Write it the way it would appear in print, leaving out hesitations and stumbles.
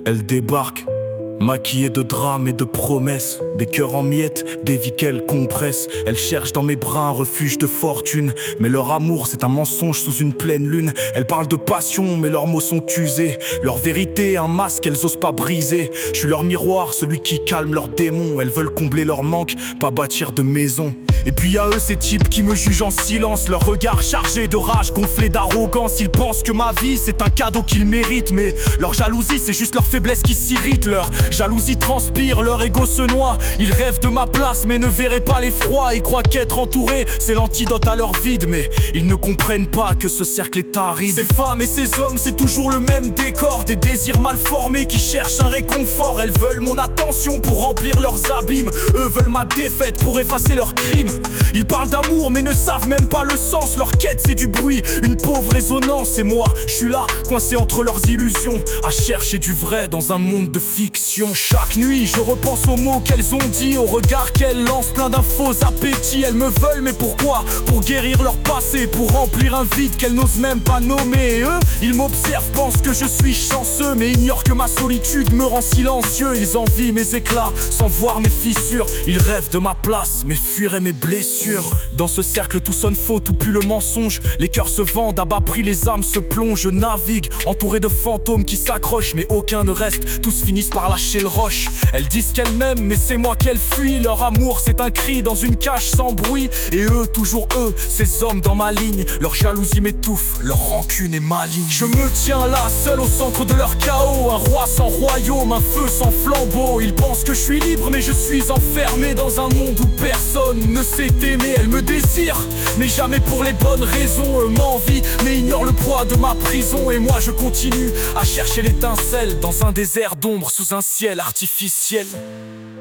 Elle débarque, maquillée de drames et de promesses, des cœurs en miettes, des vies qu'elle compresse. Elle cherche dans mes bras un refuge de fortune, mais leur amour c'est un mensonge sous une pleine lune. Elles parlent de passion mais leurs mots sont usés, leur vérité un masque qu'elles osent pas briser. Je suis leur miroir, celui qui calme leurs démons. Elles veulent combler leur manque, pas bâtir de maison. Et puis y'a eux ces types qui me jugent en silence, leur regard chargé de rage, gonflé d'arrogance. Ils pensent que ma vie c'est un cadeau qu'ils méritent, mais leur jalousie c'est juste leur faiblesse qui s'irrite. Leur jalousie transpire, leur ego se noie. Ils rêvent de ma place mais ne verraient pas l'effroi. Ils croient qu'être entouré c'est l'antidote à leur vide, mais ils ne comprennent pas que ce cercle est aride. Ces femmes et ces hommes c'est toujours le même décor, des désirs mal formés qui cherchent un réconfort. Elles veulent mon attention pour remplir leurs abîmes, eux veulent ma défaite pour effacer leurs crimes. Ils parlent d'amour mais ne savent même pas le sens. Leur quête c'est du bruit, une pauvre résonance. Et moi, je suis là, coincé entre leurs illusions, à chercher du vrai dans un monde de fiction. Chaque nuit, je repense aux mots qu'elles ont dit, aux regards qu'elles lancent plein d'un faux appétit. Elles me veulent mais pourquoi? Pour guérir leur passé, pour remplir un vide qu'elles n'osent même pas nommer. Et eux, ils m'observent, pensent que je suis chanceux, mais ignorent que ma solitude me rend silencieux. Ils envient mes éclats, sans voir mes fissures. Ils rêvent de ma place, mais fuiraient mes blessures. Dans ce cercle tout sonne faux, tout pue le mensonge. Les cœurs se vendent, à bas prix les âmes se plongent. Je navigue, entouré de fantômes qui s'accrochent, mais aucun ne reste, tous finissent par lâcher le roche. Elles disent qu'elles m'aiment, mais c'est moi qu'elles fuient. Leur amour c'est un cri dans une cage sans bruit. Et eux, toujours eux, ces hommes dans ma ligne. Leur jalousie m'étouffe, leur rancune est maligne. Je me tiens là, seul au centre de leur chaos. Un roi sans royaume, un feu sans flambeau. Ils pensent que je suis libre, mais je suis enfermé dans un monde où personne ne sait aimer. Elles me désirent, mais jamais pour les bonnes raisons. Eux m'envient, mais ignorent le poids de ma prison. Et moi je continue à chercher l'étincelle dans un désert d'ombre sous un ciel artificiel.